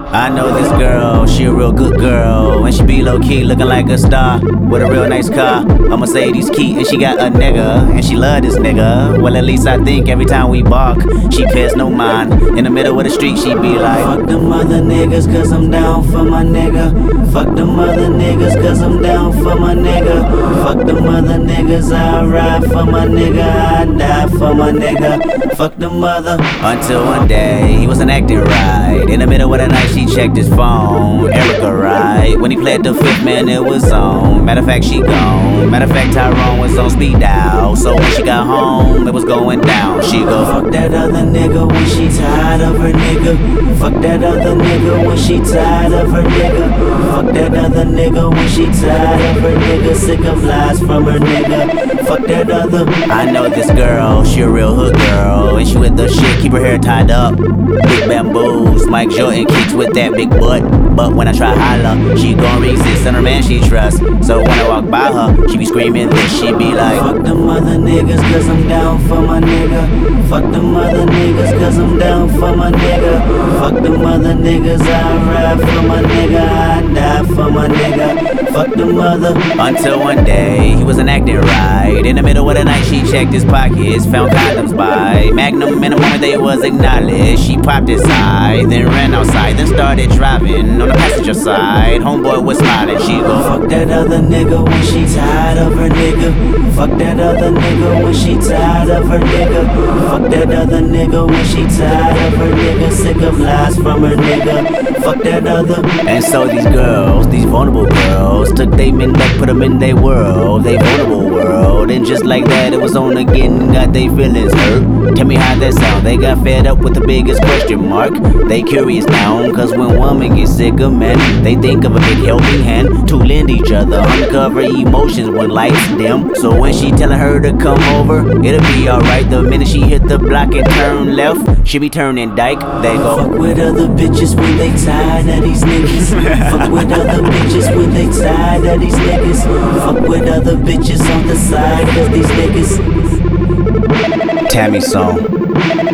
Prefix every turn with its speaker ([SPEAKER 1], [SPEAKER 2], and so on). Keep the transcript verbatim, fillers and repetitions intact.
[SPEAKER 1] I know this girl, she a real good girl, and she be low-key looking like a star with a real nice car, a Mercedes key, and she got a nigga, and she love this nigga. Well, at least I think every time we bark, she pays no mind. In the middle of the street, she be like, fuck them other niggas, cause I'm down for my nigga. Fuck them other niggas, cause I'm down for my nigga. Fuck them other niggas, I ride for my nigga, I die for my nigga. Fuck them other. Until one day, he wasn't acting right. In the middle of the night, she checked his phone, Erica, right? When he played the fifth, man, it was on. Matter of fact, she gone. Matter of fact, Tyrone was on speed dial. So when she got home, it was going down. She go, fuck that other nigga when she tired of her nigga. Fuck that other nigga when she tired of her nigga. Fuck that other nigga when she tired of her nigga. Sick of lies from her nigga. Fuck that other. I know this girl, she a real hood girl, and she with the shit, keep her hair tied up. Big bamboos, Mike Jordan kicks with that big butt. But when I try holler, she gon' resist, and her man she trusts. So when I walk by her, she be screaming this, she be like, fuck them other niggas, cause I'm down for my nigga. Fuck them other niggas, cause I'm down for my nigga. Fuck them other niggas, I ride for my nigga, I die for my nigga. Fuck them other. Until one day, he wasn't acting right. In the middle of the night, she checked his pockets, found condoms by Magnum. In the moment they was acknowledged, she popped his eye, then ran outside, then started driving on the passenger side. Homeboy was smiling, she go, fuck that other nigga when she tired of her nigga. Fuck that other nigga when she tired of her nigga. Fuck that other nigga when she tired of her nigga. Sick of lies from her nigga. Fuck that other. And so these girls, these vulnerable girls, took they men that put them in their world, they vulnerable world. And just like that, it was on again, got they feelings hurt. Tell me how that sound. They got fed up with the biggest question mark. They curious now, cause when women get sick of men, they think of a big helping hand to lend each other, uncover emotions when lights dim. So when she telling her to come over, it'll be alright. The minute she hit the block and turn left, she be turning dyke. They go, fuck with other bitches when they tired of these niggas. Fuck with other bitches when they tired of these niggas. Fuck with other bitches on the side of these niggas. Tammy song.